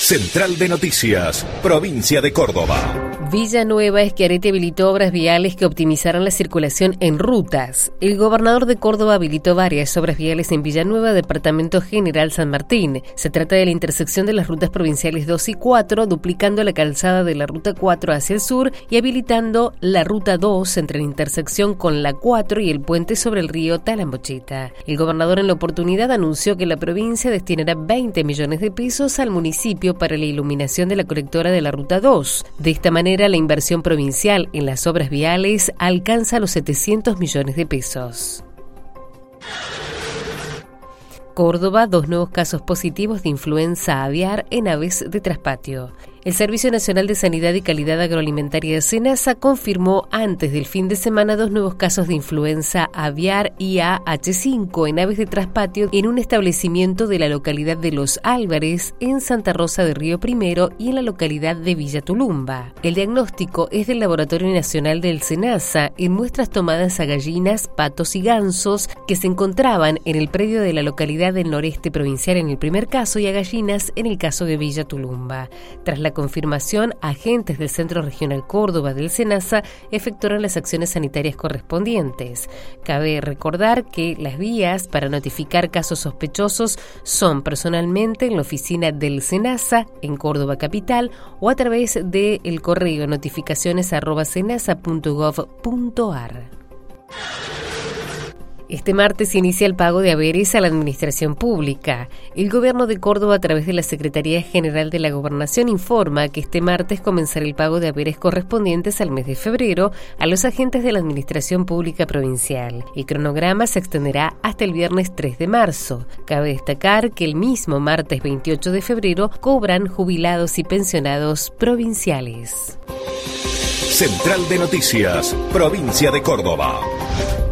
Central de Noticias, provincia de Córdoba. Villanueva, Schiaretti habilitó obras viales que optimizarán la circulación en rutas. El gobernador de Córdoba habilitó varias obras viales en Villanueva, departamento General San Martín. Se trata de la intersección de las rutas provinciales 2 y 4, duplicando la calzada de la ruta 4 hacia el sur y habilitando la ruta 2 entre la intersección con la 4 y el puente sobre el río Talambochita. El gobernador en la oportunidad anunció que la provincia destinará 20 millones de pesos al municipio para la iluminación de la colectora de la ruta 2. De esta manera, la inversión provincial en las obras viales alcanza los 700 millones de pesos. Córdoba, 2 nuevos casos positivos de influenza aviar en aves de traspatio. El Servicio Nacional de Sanidad y Calidad Agroalimentaria de SENASA confirmó antes del fin de semana 2 nuevos casos de influenza aviar IAH5 en aves de traspatio en un establecimiento de la localidad de Los Álvarez, en Santa Rosa de Río Primero y en la localidad de Villa Tulumba. El diagnóstico es del Laboratorio Nacional del SENASA en muestras tomadas a gallinas, patos y gansos que se encontraban en el predio de la localidad del noreste provincial en el primer caso y a gallinas en el caso de Villa Tulumba. Tras la confirmación, agentes del Centro Regional Córdoba del SENASA efectuaron las acciones sanitarias correspondientes. Cabe recordar que las vías para notificar casos sospechosos son personalmente en la oficina del SENASA en Córdoba Capital o a través del correo notificaciones@senasa.gov.ar. Este martes se inicia el pago de haberes a la Administración Pública. El Gobierno de Córdoba, a través de la Secretaría General de la Gobernación, informa que este martes comenzará el pago de haberes correspondientes al mes de febrero a los agentes de la Administración Pública Provincial. El cronograma se extenderá hasta el viernes 3 de marzo. Cabe destacar que el mismo martes 28 de febrero cobran jubilados y pensionados provinciales. Central de Noticias, provincia de Córdoba.